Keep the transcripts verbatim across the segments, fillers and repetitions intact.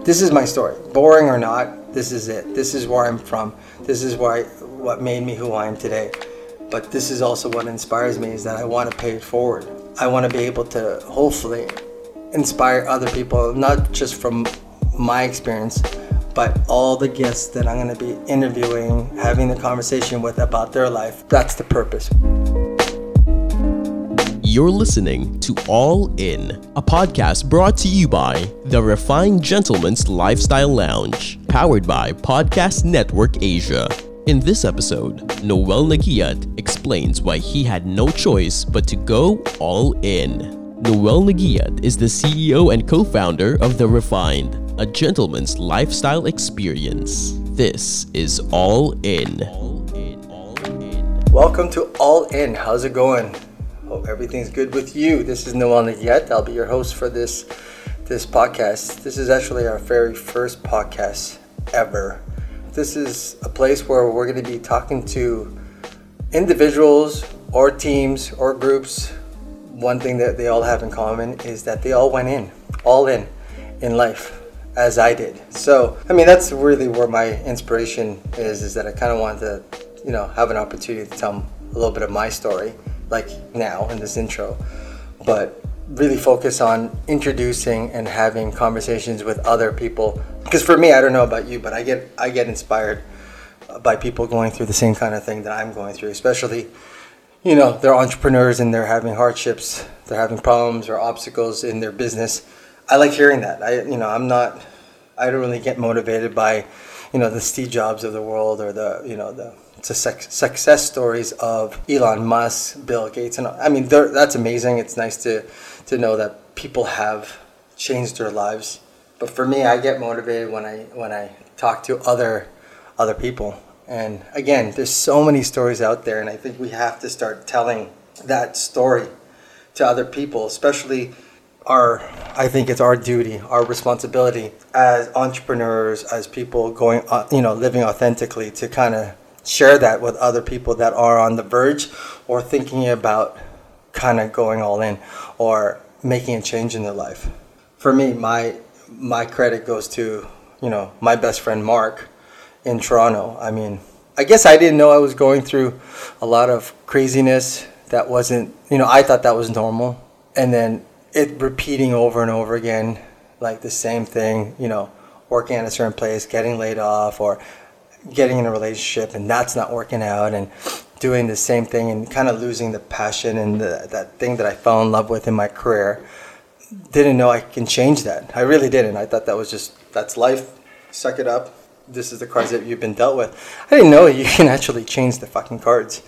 This is my story. Boring or not, this is it. This is where I'm from. This is why what made me who I am today. But this is also what inspires me, is that I want to pay it forward. I want to be able to hopefully inspire other people, not just from my experience, but all the guests that I'm going to be interviewing, having the conversation with about their life. That's the purpose. You're listening to All In, a podcast brought to you by The Refined Gentleman's Lifestyle Lounge, powered by Podcast Network Asia. In this episode, Noel Naguiat explains why he had no choice but to go all in. Noel Naguiat is the C E O and co-founder of The Refined, a gentleman's lifestyle experience. This is All In. Welcome to All In. How's it going? Hope everything's good with you. This is Noel Naguiat. I'll be your host for this this podcast. This is actually our very first podcast ever. This is a place where we're going to be talking to individuals or teams or groups. One thing that they all have in common is that they all went in, all in, in life, as I did. So, I mean, that's really where my inspiration is, is that I kind of wanted to, you know, have an opportunity to tell a little bit of my story, like now in this intro, but really focus on introducing and having conversations with other people. Because for me, I don't know about you, but I get I get inspired by people going through the same kind of thing that I'm going through, especially, you know, they're entrepreneurs and they're having hardships, they're having problems or obstacles in their business. I like hearing that. I, you know, I'm not, I don't really get motivated by, you know, the Steve Jobs of the world or the, you know, the success stories of Elon Musk, Bill Gates, and I mean, that's amazing. It's nice to to know that people have changed their lives. But for me, I get motivated when I when I talk to other other people. And again, there's so many stories out there, and I think we have to start telling that story to other people, especially our, I think it's our duty, our responsibility as entrepreneurs, as people going, uh, you know, living authentically, to kind of share that with other people that are on the verge or thinking about kind of going all in or making a change in their life. For me, my my credit goes to, you know, my best friend Mark in Toronto. I mean, I guess I didn't know I was going through a lot of craziness that wasn't, you know, I thought that was normal. And then it repeating over and over again, like the same thing, you know, working at a certain place, getting laid off, or getting in a relationship and that's not working out, and doing the same thing and kind of losing the passion and the, that thing that I fell in love with in my career. Didn't know I can change that. I really didn't. I thought that was just, that's life. Suck it up. This is the cards that you've been dealt with. I didn't know you can actually change the fucking cards.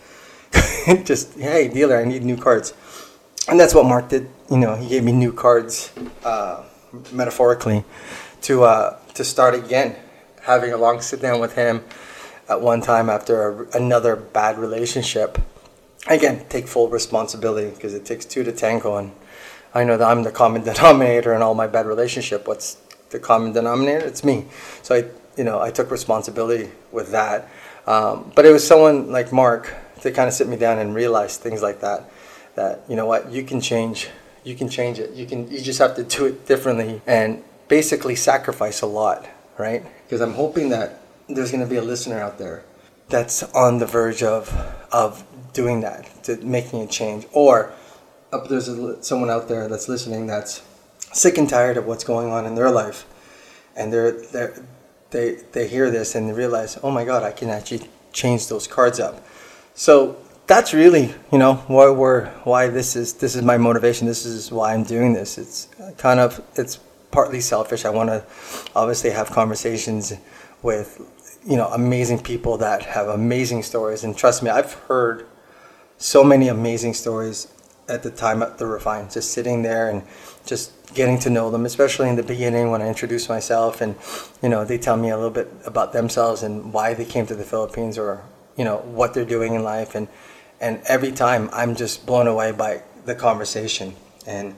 Just, hey, dealer, I need new cards. And that's what Mark did. You know, he gave me new cards, uh, metaphorically, to uh, to start again. Having a long sit down with him at one time after a, another bad relationship. Again, take full responsibility, because it takes two to tango, and I know that I'm the common denominator in all my bad relationship. What's the common denominator? It's me. So I, you know, I took responsibility with that. Um, but it was someone like Mark to kind of sit me down and realize things like that. That, you know what, you can change. You can change it. You can. You just have to do it differently and basically sacrifice a lot, right? Because I'm hoping that there's going to be a listener out there that's on the verge of of doing that, to making a change. Or uh, there's a, someone out there that's listening that's sick and tired of what's going on in their life. And they're, they're, they they hear this and they realize, oh my God, I can actually change those cards up. So that's really, you know, why we're, why this is, this is my motivation. This is why I'm doing this. It's kind of, it's partly selfish. I want to obviously have conversations with, you know, amazing people that have amazing stories. And trust me, I've heard so many amazing stories at the time at The Refined, just sitting there and just getting to know them, especially in the beginning when I introduce myself and, you know, they tell me a little bit about themselves and why they came to the Philippines, or, you know, what they're doing in life. And, and every time I'm just blown away by the conversation. And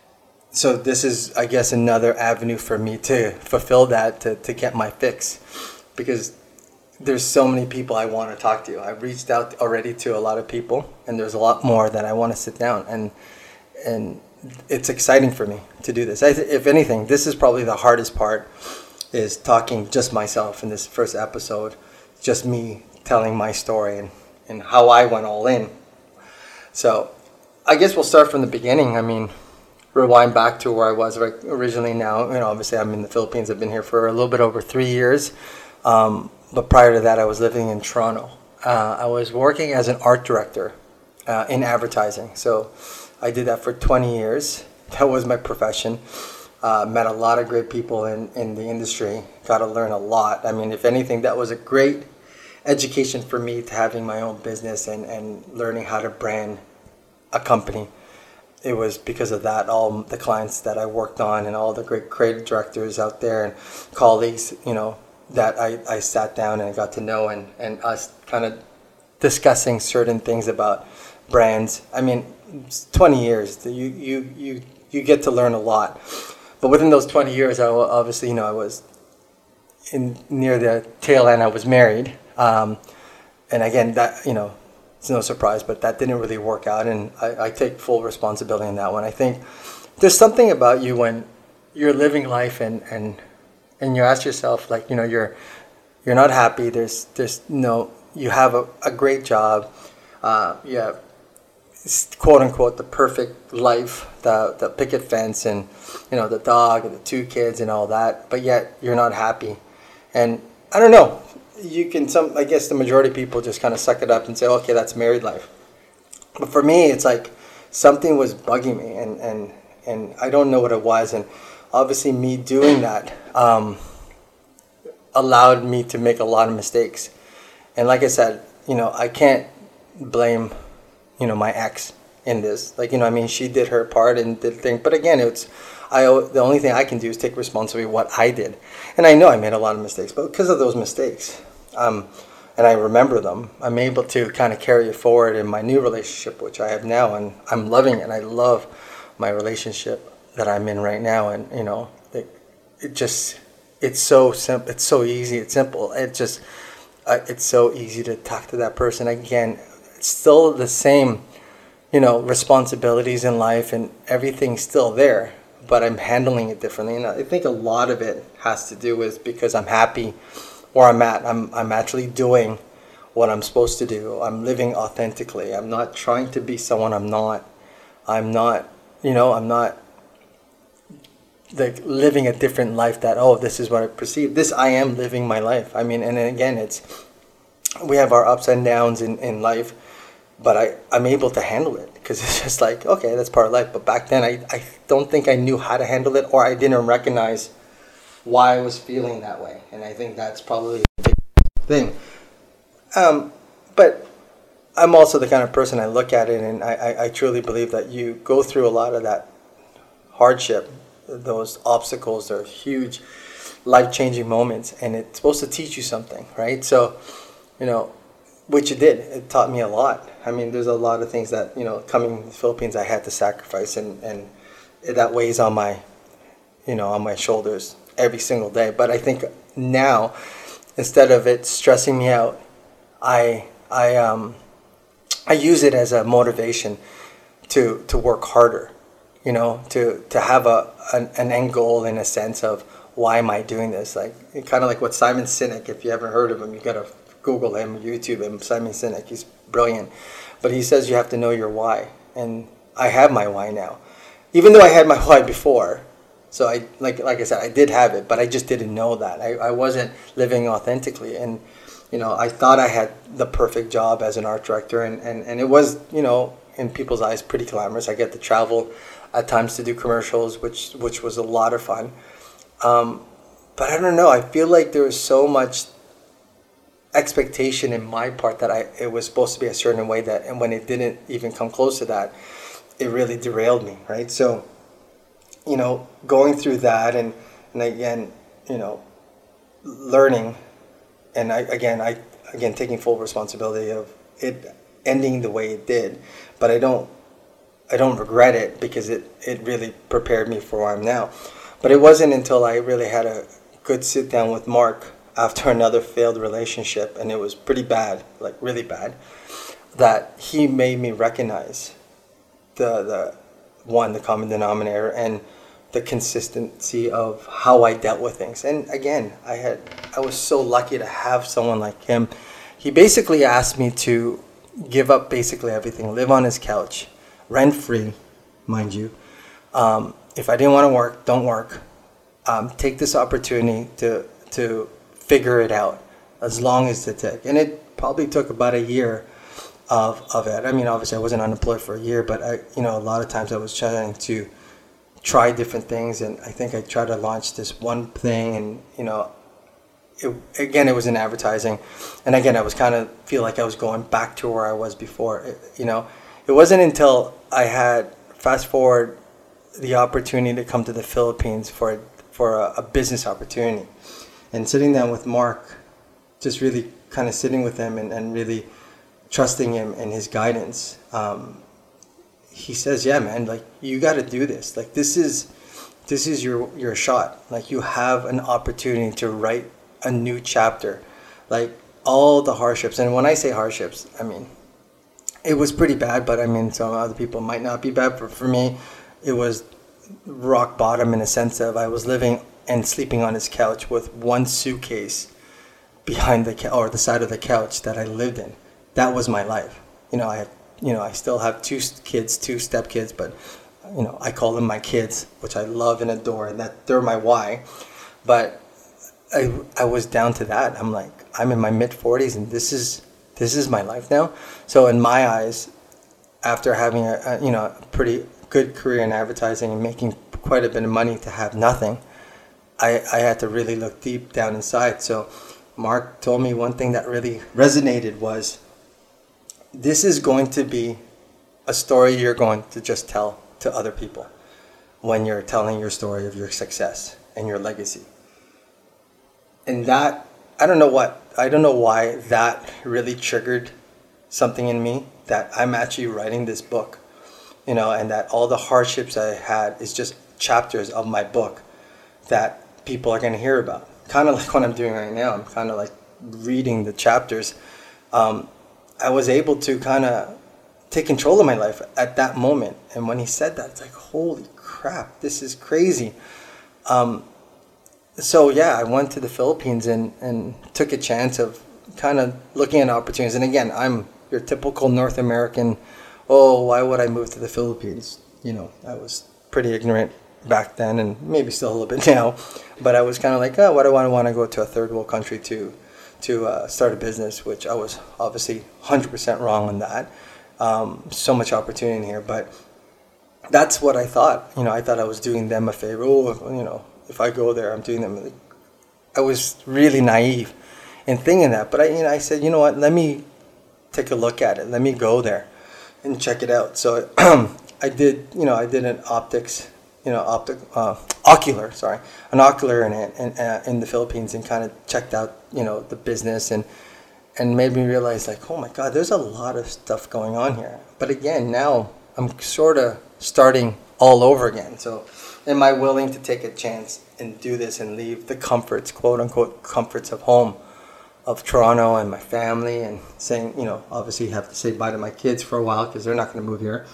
so this is, I guess, another avenue for me to fulfill that, to, to get my fix, because there's so many people I want to talk to. I've reached out already to a lot of people, and there's a lot more that I want to sit down and and it's exciting for me to do this. I th- if anything, this is probably the hardest part, is talking just myself in this first episode, just me telling my story and, and how I went all in. So I guess we'll start from the beginning. I mean, rewind back to where I was originally. Now, you know, obviously I'm in the Philippines. I've been here for a little bit over three years. Um, but prior to that, I was living in Toronto. Uh, I was working as an art director uh, in advertising. So I did that for twenty years. That was my profession. Uh, met a lot of great people in, in the industry. Got to learn a lot. I mean, if anything, that was a great education for me, to having my own business and, and learning how to brand a company. It was because of that, all the clients that I worked on and all the great creative directors out there and colleagues, you know, that I, I sat down and got to know, and, and us kind of discussing certain things about brands. I mean, it's twenty years, you, you, you, you get to learn a lot. But within those twenty years, I obviously, you know, I was in near the tail end, I was married. Um, and again, that, you know, it's no surprise, but that didn't really work out, and I, I take full responsibility in that one. I think there's something about you when you're living life and, and and you ask yourself, like, you know, you're you're not happy. There's there's no, you have a, a great job, uh, you have quote unquote the perfect life, the the picket fence, and you know, the dog and the two kids and all that, but yet you're not happy. And I don't know. You can, some, I guess the majority of people just kind of suck it up and say, okay, that's married life. But for me, it's like something was bugging me, and, and, and I don't know what it was. And obviously me doing that um, allowed me to make a lot of mistakes. And like I said, you know, I can't blame, you know, my ex in this. Like, you know, I mean, she did her part and did things. But again, it's, I, the only thing I can do is take responsibility for what I did. And I know I made a lot of mistakes, but because of those mistakes, um, and I remember them, I'm able to kind of carry it forward in my new relationship, which I have now, and I'm loving it. I love my relationship that I'm in right now, and you know, it, it just, it's so simple, it's so easy, it's simple. It just, uh, it's so easy to talk to that person again. It's still the same, you know, responsibilities in life, and everything's still there, but I'm handling it differently. And I think a lot of it has to do with because I'm happy where I'm at. I'm I'm actually doing what I'm supposed to do. I'm living authentically. I'm not trying to be someone I'm not. I'm not, you know, I'm not like living a different life that, oh, this is what I perceive. This, I am living my life. I mean, and again, it's, we have our ups and downs in, in life, but I, I'm able to handle it because it's just like, okay, that's part of life. But back then, I, I don't think I knew how to handle it, or I didn't recognize why I was feeling that way. And I think that's probably a big thing. Um, but I'm also the kind of person, I look at it and I, I, I truly believe that you go through a lot of that hardship, those obstacles are huge life-changing moments, and it's supposed to teach you something, right? So, you know, which it did. It taught me a lot. I mean, there's a lot of things that, you know, coming to the Philippines, I had to sacrifice, and, and that weighs on my, you know, on my shoulders every single day. But I think now, instead of it stressing me out, I I um I use it as a motivation to to work harder, you know, to to have a an, an end goal in a sense of why am I doing this? Like kind of like what Simon Sinek, if you haven't heard of him, you gotta Google him, YouTube him, Simon Sinek. He's brilliant, but he says you have to know your why, and I have my why now, even though I had my why before. So I like like I said, I did have it, but I just didn't know that. I, I wasn't living authentically, and you know, I thought I had the perfect job as an art director, and, and, and it was, you know, in people's eyes pretty glamorous. I get to travel at times to do commercials, which which was a lot of fun. Um, but I don't know, I feel like there was so much expectation in my part that I it was supposed to be a certain way, that, and when it didn't even come close to that, it really derailed me, right? So, you know, going through that, and, and again, you know, learning, and I again I again taking full responsibility of it ending the way it did, but I don't I don't regret it because it, it really prepared me for where I'm now. But it wasn't until I really had a good sit down with Mark after another failed relationship, and it was pretty bad, like really bad, that he made me recognize the the one, the common denominator, and the consistency of how I dealt with things. And again, I had I was so lucky to have someone like him. He basically asked me to give up basically everything, live on his couch, rent free, mind you. Um, if I didn't want to work, don't work. Um, take this opportunity to to figure it out, as long as it took. And it probably took about a year of of it. I mean, obviously I wasn't unemployed for a year, but I, you know, a lot of times I was trying to try different things, and I think I tried to launch this one thing, and you know, it, again, it was in advertising, and again, I was kind of feel like I was going back to where I was before. It, you know, it wasn't until I had fast forward the opportunity to come to the Philippines for for a, a business opportunity, and sitting down with Mark, just really kind of sitting with him and, and really trusting him and his guidance. Um, he says, yeah, man, like, you got to do this. Like, this is, this is your, your shot. Like, you have an opportunity to write a new chapter. Like, all the hardships. And when I say hardships, I mean, it was pretty bad, but I mean, some other people might not be bad. But for me, it was rock bottom in a sense of I was living and sleeping on his couch with one suitcase behind the, or the side of the couch that I lived in. That was my life. You know, I have, you know, I still have two kids, two stepkids, but, you know, I call them my kids, which I love and adore, and that they're my why. But I, I was down to that. I'm like, I'm in my mid forties, and this is, this is my life now. So in my eyes, after having a, a you know, a pretty good career in advertising and making quite a bit of money to have nothing, I, I had to really look deep down inside. So Mark told me one thing that really resonated was, this is going to be a story you're going to just tell to other people when you're telling your story of your success and your legacy. And that, I don't know what, I don't know why that really triggered something in me, that I'm actually writing this book, you know, and that all the hardships I had is just chapters of my book that people are going to hear about. Kind of like what I'm doing right now. I'm kind of like reading the chapters. Um, I was able to kind of take control of my life at that moment. And when he said that, it's like, holy crap, this is crazy. Um, so yeah, I went to the Philippines and, and took a chance of kind of looking at opportunities. And again, I'm your typical North American, oh, why would I move to the Philippines? You know, I was pretty ignorant back then, and maybe still a little bit now. But I was kind of like, oh, why do I want to go to a third world country to to uh, start a business, which I was obviously one hundred percent wrong on that. Um, so much opportunity in here, but that's what I thought. You know, I thought I was doing them a favor. Oh, you know, if I go there, I'm doing them. I was really naive in thinking that, but I, you know, I said, you know what? Let me take a look at it. Let me go there and check it out. So I did. You know, I did an optics. You know, optic, uh, ocular, sorry, an ocular in it, in, uh, in the Philippines, and kind of checked out, you know, the business, and and made me realize, like, oh my God, there's a lot of stuff going on here. But again, now I'm sort of starting all over again. So, am I willing to take a chance and do this and leave the comforts, quote unquote, comforts of home, of Toronto and my family, and saying, you know, obviously have to say bye to my kids for a while because they're not going to move here,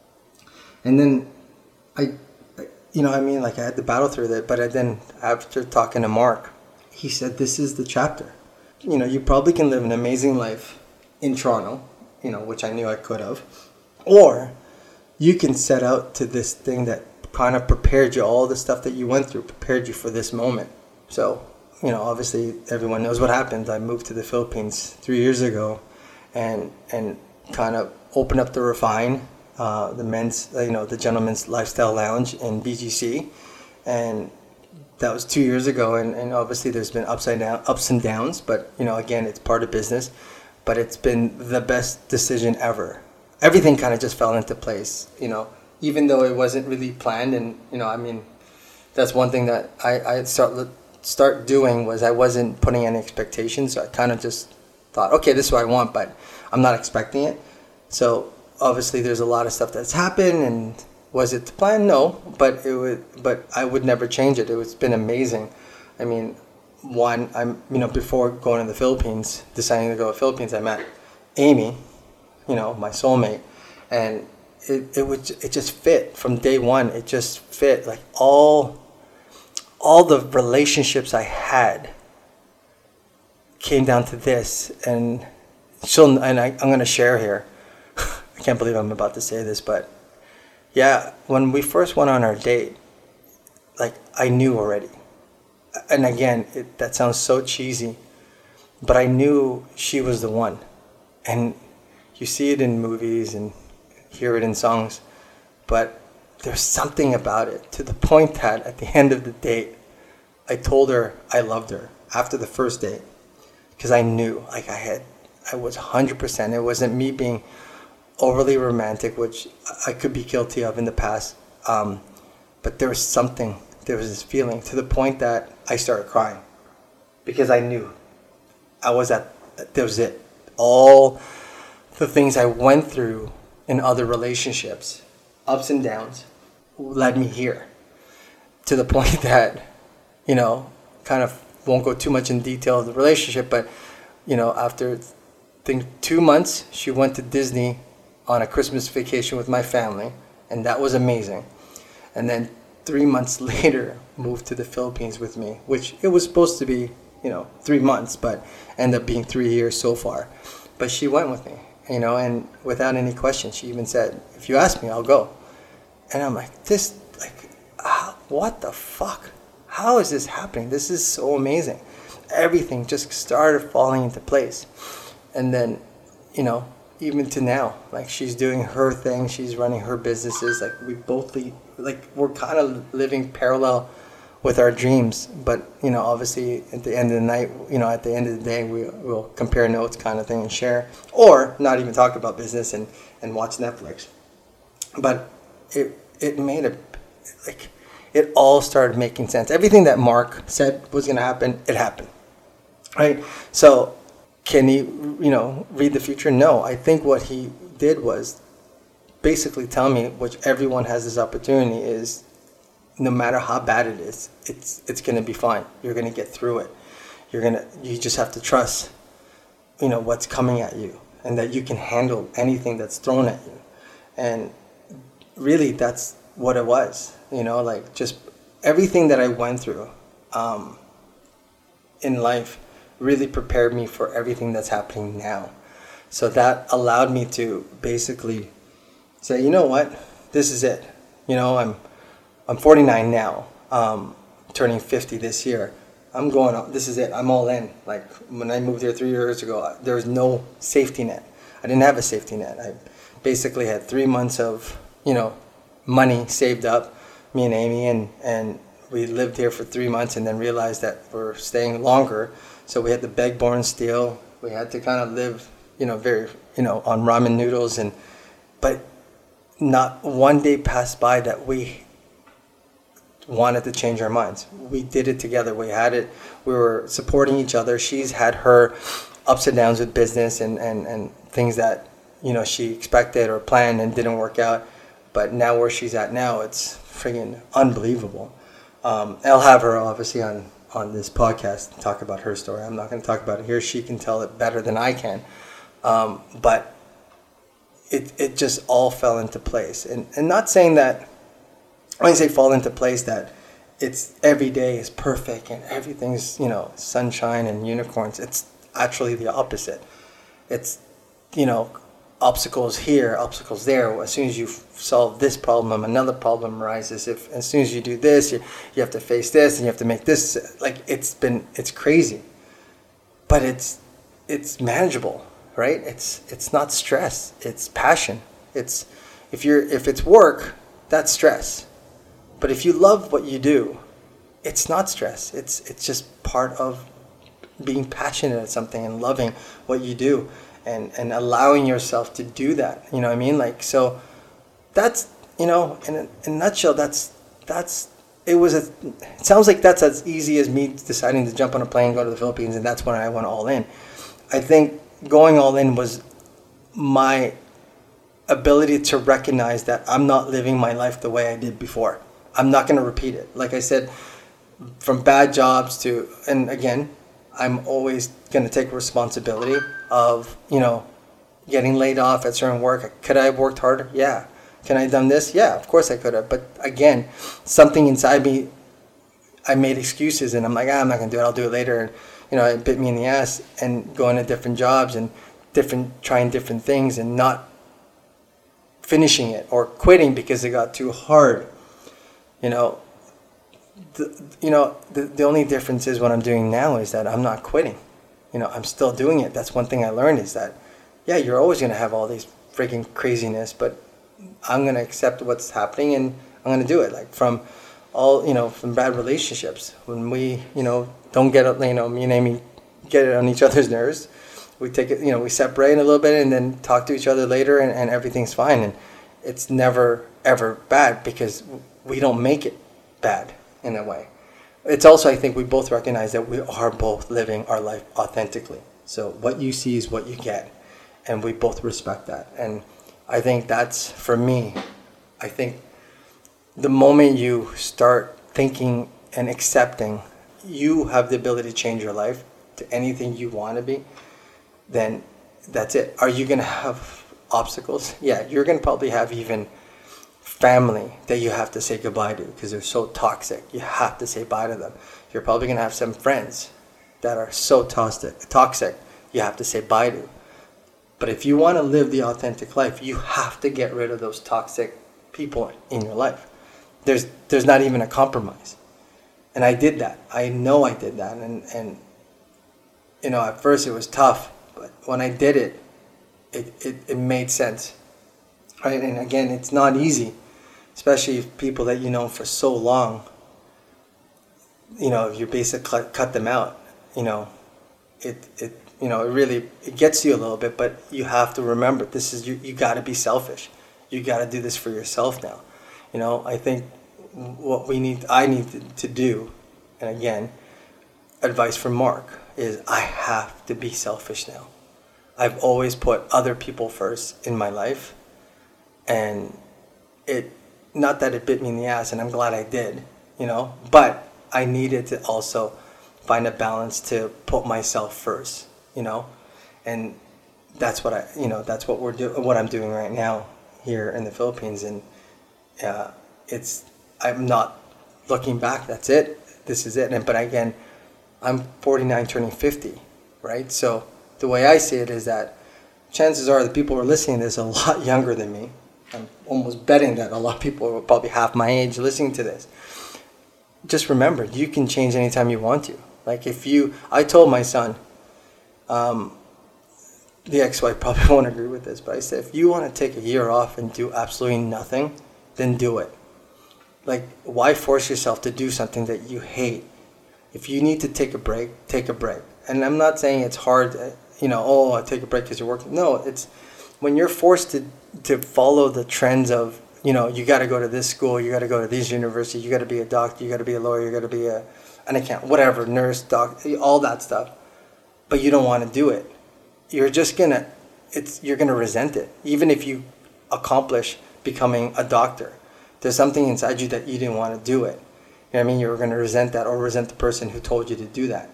and then I. You know, I mean, like, I had to battle through that, but I then, after talking to Mark, he said, this is the chapter. You know, you probably can live an amazing life in Toronto, you know, which I knew I could have, or you can set out to this thing that kind of prepared you, all the stuff that you went through, prepared you for this moment. So, you know, obviously everyone knows what happened. I moved to the Philippines three years ago and, and kind of opened up the Refine, Uh, the men's, uh, you know, the Gentleman's Lifestyle Lounge in B G C, and that was two years ago. And, and obviously, there's been upside down, ups and downs. But you know, again, it's part of business. But it's been the best decision ever. Everything kind of just fell into place. You know, even though it wasn't really planned. And you know, I mean, that's one thing that I I start start doing was I wasn't putting any expectations. So I kind of just thought, okay, this is what I want, but I'm not expecting it. So. Obviously, there's a lot of stuff that's happened, and was it the plan? No, but it would. But I would never change it. It's been amazing. I mean, one, I'm you know before going to the Philippines, deciding to go to the Philippines, I met Amy, you know, my soulmate, and it, it would it just fit from day one. It just fit. Like all all the relationships I had came down to this, and she'll and I, I'm gonna share here. I can't believe I'm about to say this, but yeah, when we first went on our date, like I knew already. And again, it, that sounds so cheesy, but I knew she was the one. And you see it in movies and hear it in songs, but there's something about it, to the point that at the end of the date, I told her I loved her after the first date, because I knew, like I had, I was one hundred percent. It wasn't me being overly romantic, which I could be guilty of in the past, um, but there was something, there was this feeling, to the point that I started crying, because I knew I was at, that was it. All the things I went through in other relationships, ups and downs, led me here, to the point that, you know, kind of won't go too much in detail of the relationship, but, you know, after I think two months, she went to Disney on a Christmas vacation with my family, and that was amazing. And then three months later, moved to the Philippines with me, which it was supposed to be, you know, three months, but ended up being three years so far. But she went with me, you know, and without any question, she even said, if you ask me, I'll go. And I'm like, this, like, how, what the fuck? How is this happening? This is so amazing. Everything just started falling into place. And then, you know, even to now, like she's doing her thing, she's running her businesses. Like we both, like we're kind of living parallel with our dreams. But, you know, obviously at the end of the night, you know, at the end of the day, we, we'll compare notes kind of thing and share. Or not even talk about business and, and watch Netflix. But it it made a, like, it all started making sense. Everything that Mark said was going to happen, it happened. Right? So can he, you know, read the future? No. I think what he did was basically tell me, which everyone has this opportunity, is no matter how bad it is, it's it's going to be fine. You're going to get through it. You're going to, you just have to trust, you know, what's coming at you, and that you can handle anything that's thrown at you. And really, that's what it was, you know, like just everything that I went through um, in life really prepared me for everything that's happening now. So that allowed me to basically say, you know what, this is it. You know, I'm I'm forty-nine now, um, turning fifty this year. I'm going on, this is it, I'm all in. Like when I moved here three years ago, there was no safety net. I didn't have a safety net. I basically had three months of, you know, money saved up, me and Amy, and, and we lived here for three months and then realized that we're staying longer. So we had to beg, borrow, and steal. We had to kind of live, you know, very, you know, on ramen noodles. And but not one day passed by that we wanted to change our minds. We did it together. We had it. We were supporting each other. She's had her ups and downs with business and, and, and things that, you know, she expected or planned and didn't work out. But now where she's at now, it's friggin' unbelievable. Um, I'll have her obviously on, on this podcast and talk about her story. I'm not going to talk about it here. She can tell it better than I can. Um, but it it just all fell into place. And, and not saying that, when I say fall into place, that it's every day is perfect and everything's, you know, sunshine and unicorns. It's actually the opposite. It's, you know, obstacles here, obstacles there. As soon as you solve this problem, another problem arises. If as soon as you do this, you, you have to face this and you have to make this. Like it's been, it's crazy, but it's it's manageable, right? It's it's not stress. It's passion. It's if you're if it's work, that's stress. But if you love what you do, it's not stress. It's it's just part of being passionate at something and loving what you do. And, and allowing yourself to do that, you know what I mean? Like, so that's, you know, in a, in a nutshell, that's, that's, it was a, it sounds like that's as easy as me deciding to jump on a plane, go to the Philippines, and that's when I went all in. I think going all in was my ability to recognize that I'm not living my life the way I did before. I'm not going to repeat it. Like I said, from bad jobs to, and again, I'm always going to take responsibility of, you know, getting laid off at certain work. Could I have worked harder? Yeah. Can I have done this? Yeah, of course I could have. But again, something inside me, I made excuses, and I'm like, ah, I'm not gonna do it. I'll do it later. And you know, it bit me in the ass, and going to different jobs and different, trying different things, and not finishing it or quitting because it got too hard. You know, the, you know, the the only difference is what I'm doing now is that I'm not quitting. You know, I'm still doing it. That's one thing I learned is that, yeah, you're always gonna have all these freaking craziness, but I'm gonna accept what's happening and I'm gonna do it. Like from all, you know, from bad relationships, when we, you know, don't get, you know, me and Amy get it on each other's nerves, we take it, you know, we separate a little bit and then talk to each other later, and, and everything's fine. And it's never ever bad because we don't make it bad in a way. It's also, I think we both recognize that we are both living our life authentically. So what you see is what you get, and we both respect that. And I think that's, for me, I think the moment you start thinking and accepting you have the ability to change your life to anything you want to be, then that's it. Are you going to have obstacles? Yeah, you're going to probably have even family that you have to say goodbye to because they're so toxic. You have to say bye to them. You're probably going to have some friends that are so toxic, toxic. You have to say bye to. But if you want to live the authentic life, you have to get rid of those toxic people in your life. There's there's not even a compromise. And I did that. I know I did that. And, and you know, at first it was tough. But when I did it, it, it, it made sense. Right? And again, it's not easy. Especially if people that you know for so long, you know, if you basically cut them out, you know, it, it you know, it really, it gets you a little bit, but you have to remember, this is, you, you got to be selfish. You got to do this for yourself now. You know, I think what we need, I need to, to do, and again, advice from Mark, is I have to be selfish now. I've always put other people first in my life, and it, not that it bit me in the ass, and I'm glad I did, you know, but I needed to also find a balance to put myself first, you know, and that's what I, you know, that's what we're doing, what I'm doing right now here in the Philippines, and uh, it's, I'm not looking back. That's it. This is it. And but again, I'm forty-nine, turning fifty, right? So the way I see it is that chances are the people who are listening to this are a lot younger than me. I'm almost betting that a lot of people are probably half my age listening to this. Just remember, you can change anytime you want to. Like if you, I told my son, um, the ex-wife probably won't agree with this, but I said, if you want to take a year off and do absolutely nothing, then do it. Like, why force yourself to do something that you hate? If you need to take a break, take a break. And I'm not saying it's hard, you know, oh, I take a break because you're working. No, it's when you're forced to, to follow the trends of, you know, you got to go to this school, you got to go to this university, you got to be a doctor, you got to be a lawyer, you got to be a, an accountant, whatever, nurse, doctor, all that stuff. But you don't want to do it. You're just going to, it's, you're going to resent it. Even if you accomplish becoming a doctor, there's something inside you that you didn't want to do it. You know what I mean? You're going to resent that or resent the person who told you to do that.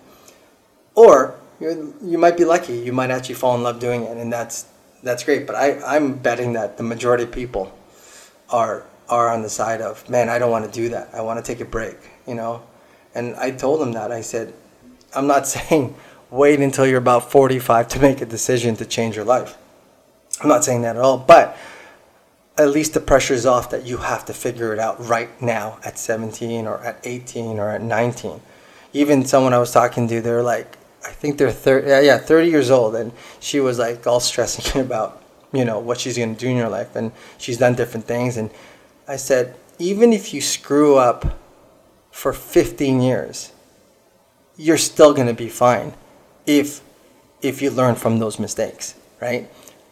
Or you're, you might be lucky. You might actually fall in love doing it, and that's that's great. But I, I'm betting that the majority of people are are on the side of, man, I don't want to do that. I want to take a break, you know? And I told them that. I said, I'm not saying wait until you're about forty-five to make a decision to change your life. I'm not saying that at all. But at least the pressure is off that you have to figure it out right now at seventeen or at eighteen or at nineteen. Even someone I was talking to, they're like, I think they're thirty, yeah, yeah, thirty years old, and she was like all stressing about, you know, what she's going to do in her life, and she's done different things. And I said, even if you screw up for fifteen years, you're still going to be fine if if you learn from those mistakes, right?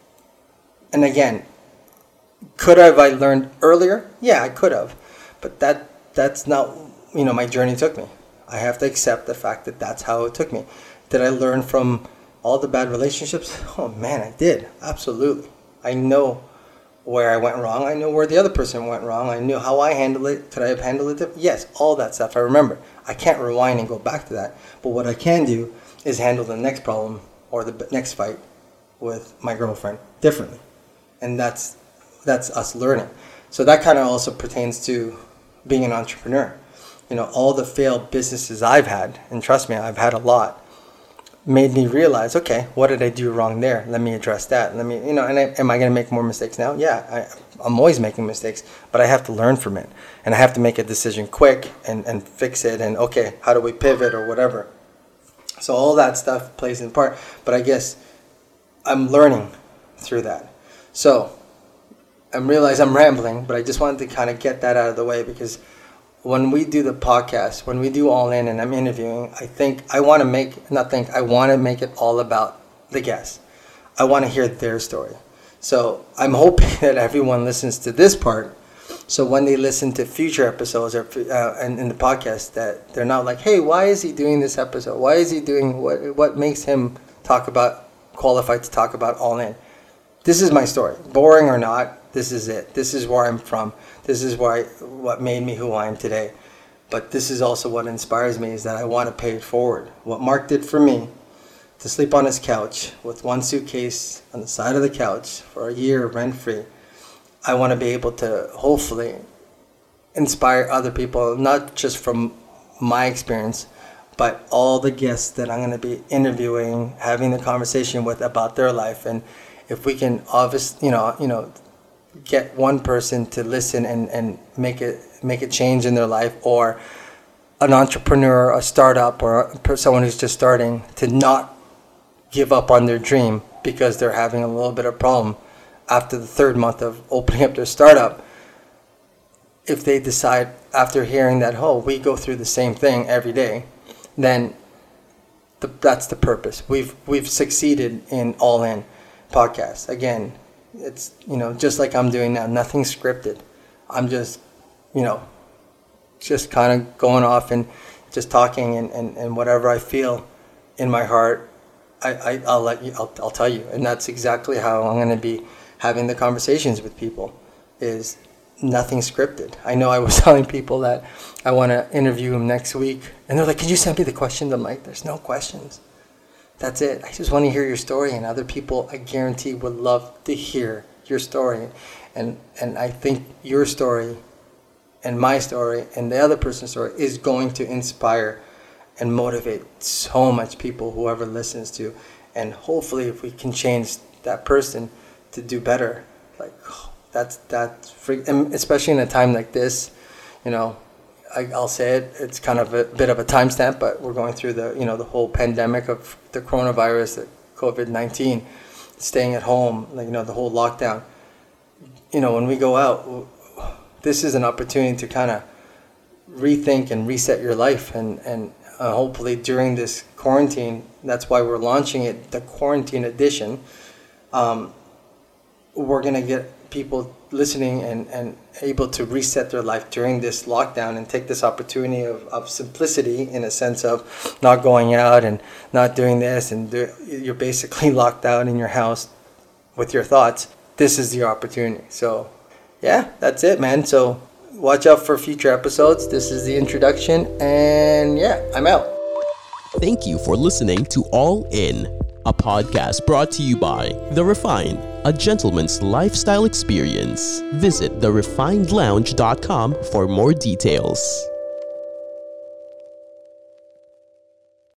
And again, could have I learned earlier? Yeah, I could have. But that that's not, you know, my journey took me. I have to accept the fact that that's how it took me. Did I learn from all the bad relationships? Oh, man, I did. Absolutely. I know where I went wrong. I know where the other person went wrong. I knew how I handled it. Could I have handled it different? Yes, all that stuff I remember. I can't rewind and go back to that. But what I can do is handle the next problem or the next fight with my girlfriend differently. And that's that's us learning. So that kind of also pertains to being an entrepreneur. You know, all the failed businesses I've had, and trust me, I've had a lot, made me realize, okay, what did I do wrong there? Let me address that. Let me, you know, and I, am I going to make more mistakes now? Yeah, I, I'm always making mistakes, but I have to learn from it. And I have to make a decision quick and, and fix it. And okay, how do we pivot or whatever? So all that stuff plays in part. But I guess I'm learning through that. So I realize I'm rambling, but I just wanted to kind of get that out of the way, because when we do the podcast, when we do All In and I'm interviewing, I think I want to make, not think, I want to make it all about the guests. I want to hear their story. So I'm hoping that everyone listens to this part, so when they listen to future episodes or uh, in, in the podcast, that they're not like, hey, why is he doing this episode? Why is he doing, what, what makes him talk about, qualified to talk about All In? This is my story. Boring or not, this is it. This is where I'm from. This is why what made me who I am today. But this is also what inspires me, is that I want to pay it forward. What Mark did for me, to sleep on his couch with one suitcase on the side of the couch for a year rent-free, I want to be able to hopefully inspire other people, not just from my experience, but all the guests that I'm going to be interviewing, having the conversation with about their life. And if we can obviously, you know, you know, get one person to listen and, and make it make a change in their life, or an entrepreneur, a startup, or someone who's just starting, to not give up on their dream because they're having a little bit of problem after the third month of opening up their startup. If they decide after hearing that, oh, we go through the same thing every day, then the, that's the purpose. We've we've succeeded in All In podcast. Again, it's, you know, just like I'm doing now, nothing scripted. I'm just, you know, just kind of going off and just talking, and, and, and whatever I feel in my heart, I, I, I'll let you, I'll, I'll tell you. And that's exactly how I'm going to be having the conversations with people, is nothing scripted. I know I was telling people that I want to interview him next week, and they're like, can you send me the questions? I'm like, there's no questions. That's it. I just want to hear your story, and other people, I guarantee, would love to hear your story. And and I think your story and my story and the other person's story is going to inspire and motivate so much people, whoever listens to. And hopefully if we can change that person to do better, like, that's, that's free, and especially in a time like this, you know, I, I'll say it, it's kind of a bit of a timestamp, but we're going through the, you know, the whole pandemic of the coronavirus, the COVID nineteen, staying at home, like, you know, the whole lockdown. You know, when we go out, this is an opportunity to kind of rethink and reset your life. And, and uh, hopefully during this quarantine, that's why we're launching it, the quarantine edition. Um, we're going to get people listening and, and able to reset their life during this lockdown, and take this opportunity of, of simplicity, in a sense of not going out and not doing this, and do, you're basically locked out in your house with your thoughts. This is the opportunity. So yeah, that's it, man. So watch out for future episodes. This is the introduction, and yeah, I'm out. Thank you for listening to All In, a podcast brought to you by The Refined, a gentleman's lifestyle experience. Visit the refined lounge dot com for more details.